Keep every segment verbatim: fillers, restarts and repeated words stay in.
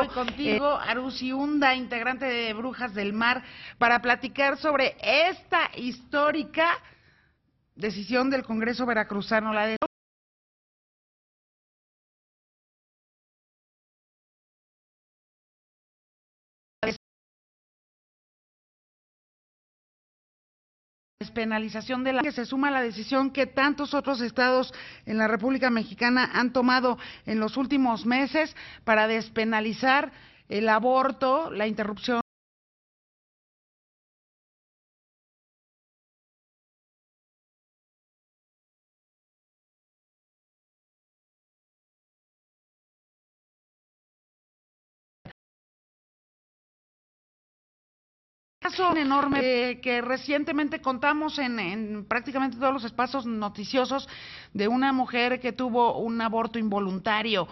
Estoy contigo, Arusi Hunda, integrante de Brujas del Mar, para platicar sobre esta histórica decisión del Congreso veracruzano, la de despenalización de la que se suma a la decisión que tantos otros estados en la República Mexicana han tomado en los últimos meses para despenalizar el aborto, la interrupción caso enorme eh, que recientemente contamos en, en prácticamente todos los espacios noticiosos de una mujer que tuvo un aborto involuntario.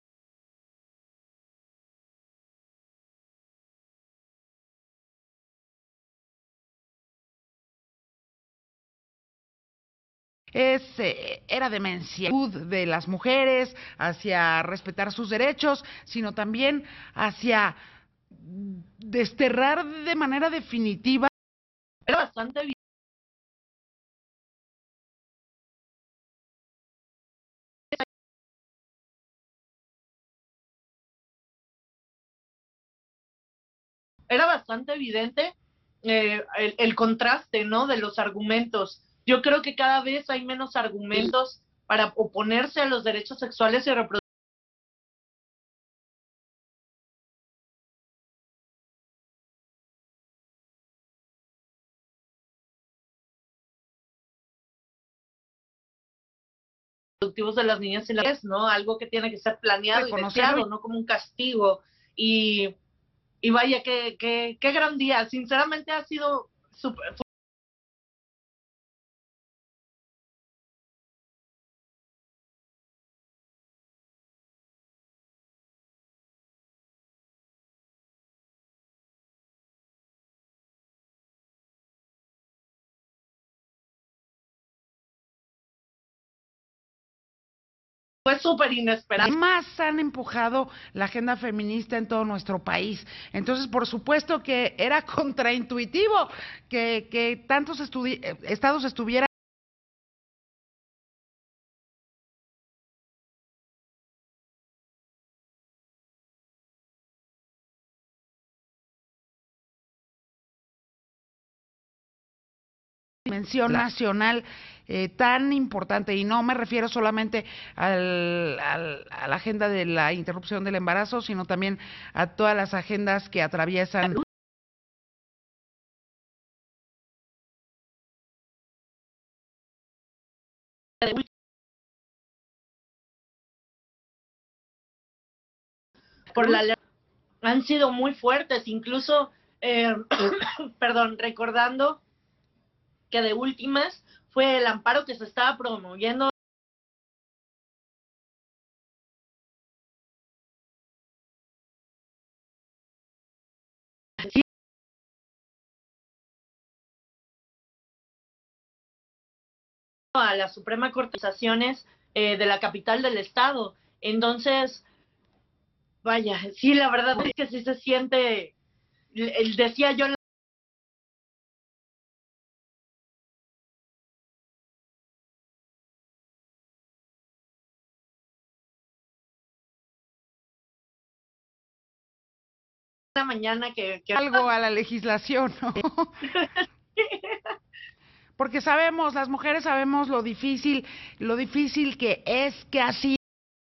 Es, eh, era demencia de las mujeres hacia respetar sus derechos, sino también hacia desterrar de manera definitiva. Era bastante bien. Era bastante evidente eh, el, el contraste, ¿no? De los argumentos. Yo creo que cada vez hay menos argumentos para oponerse a los derechos sexuales y reproductivos. de las niñas y las ¿no? Algo que tiene que ser planeado y deseado, no como un castigo. Y, y vaya, qué, qué, qué gran día. Sinceramente ha sido súper. Fue súper inesperado. Más han empujado la agenda feminista en todo nuestro país. Entonces, por supuesto que era contraintuitivo que, que tantos estudi estados estuvieran dimensión nacional eh, tan importante, y no me refiero solamente al, al, a la agenda de la interrupción del embarazo, sino también a todas las agendas que atraviesan por la han sido muy fuertes, incluso, eh, perdón, recordando que de últimas fue el amparo que se estaba promoviendo a la Suprema Corte de Casaciones eh, de la capital del estado. Entonces, vaya, sí, la verdad es que sí se siente, el, decía yo la mañana que, que... algo a la legislación, ¿no? Porque sabemos, las mujeres sabemos lo difícil, lo difícil que es, que ha sido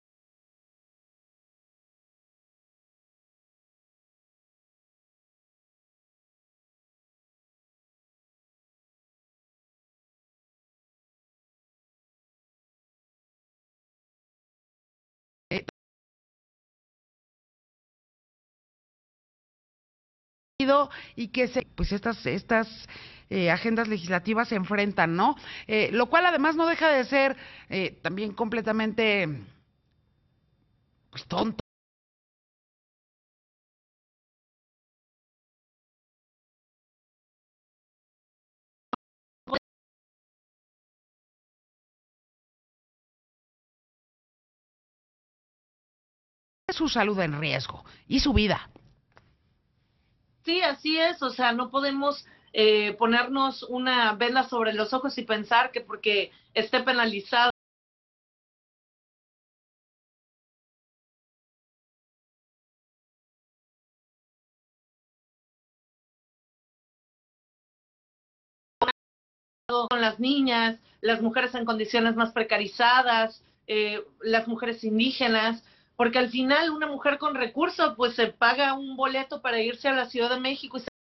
y que se, pues estas estas eh, agendas legislativas se enfrentan, ¿no? Eh, lo cual además no deja de ser eh, también completamente pues tonto. su salud en riesgo y su vida. Sí, así es, o sea, no podemos eh, ponernos una venda sobre los ojos y pensar que porque esté penalizado con las niñas, las mujeres en condiciones más precarizadas, eh, las mujeres indígenas, porque al final una mujer con recursos pues se paga un boleto para irse a la Ciudad de México y se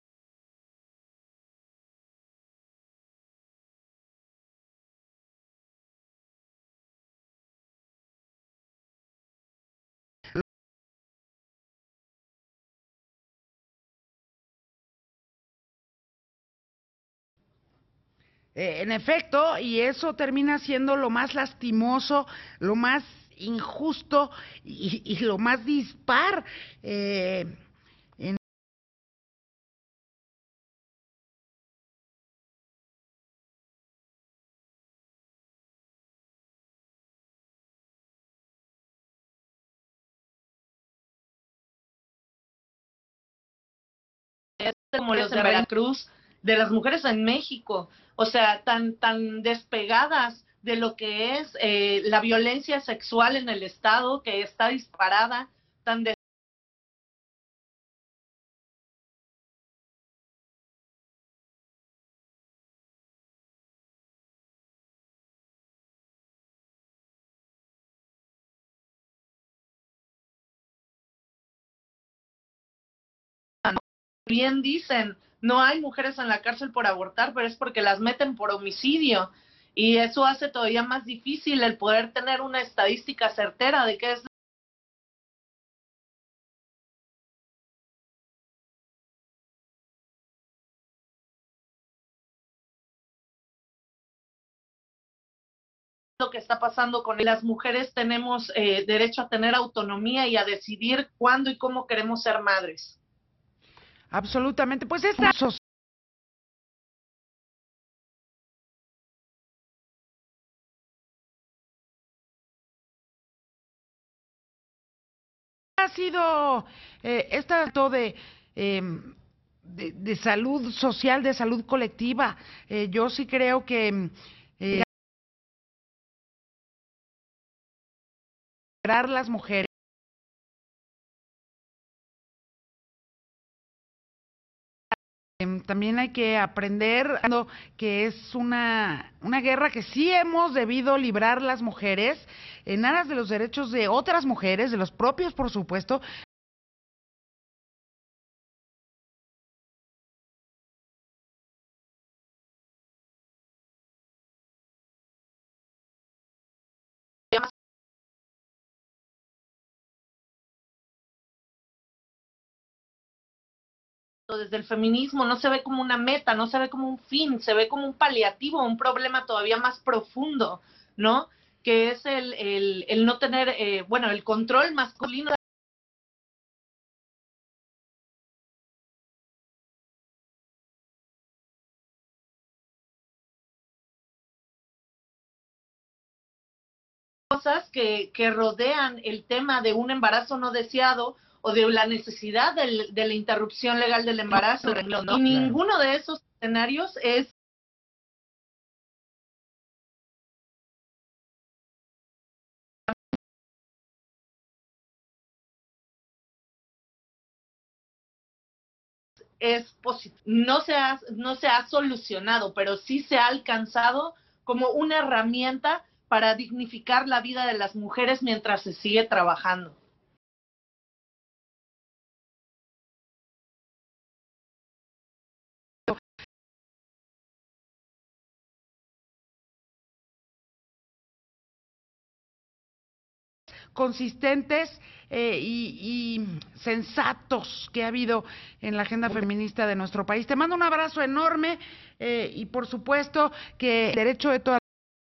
Eh, en efecto, y eso termina siendo lo más lastimoso, lo más injusto y, y lo más dispar. Eh, en como los de Veracruz, de las mujeres en México, o sea, tan, tan despegadas de lo que es eh, la violencia sexual en el Estado, que está disparada, tan de bien dicen, no hay mujeres en la cárcel por abortar, pero es porque las meten por homicidio. Y eso hace todavía más difícil el poder tener una estadística certera de qué es lo que está pasando con las mujeres. Tenemos eh, derecho a tener autonomía y a decidir cuándo y cómo queremos ser madres. absolutamente, pues esta sociedad ha sido eh, esta de, eh, de, de salud social, de salud colectiva. Eh, yo sí creo que eh, las mujeres también hay que aprender que es una, una guerra que sí hemos debido librar las mujeres en aras de los derechos de otras mujeres, de los propios, por supuesto. Desde el feminismo no se ve como una meta, no se ve como un fin, se ve como un paliativo, un problema todavía más profundo, ¿no? Que es el, el, el no tener, eh, bueno, el control masculino. Cosas que, que rodean el tema de un embarazo no deseado o de la necesidad del, de la interrupción legal del embarazo. ¿No? Y ninguno de esos escenarios es es positivo. No se ha, no se ha solucionado, pero sí se ha alcanzado como una herramienta para dignificar la vida de las mujeres mientras se sigue trabajando. Consistentes eh, y, y sensatos que ha habido en la agenda feminista de nuestro país. Te mando un abrazo enorme eh, y por supuesto que el derecho de todas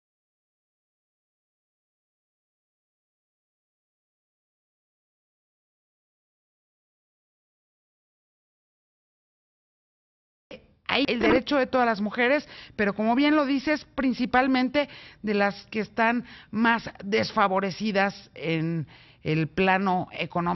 hay el derecho de todas las mujeres, pero como bien lo dices, principalmente de las que están más desfavorecidas en el plano económico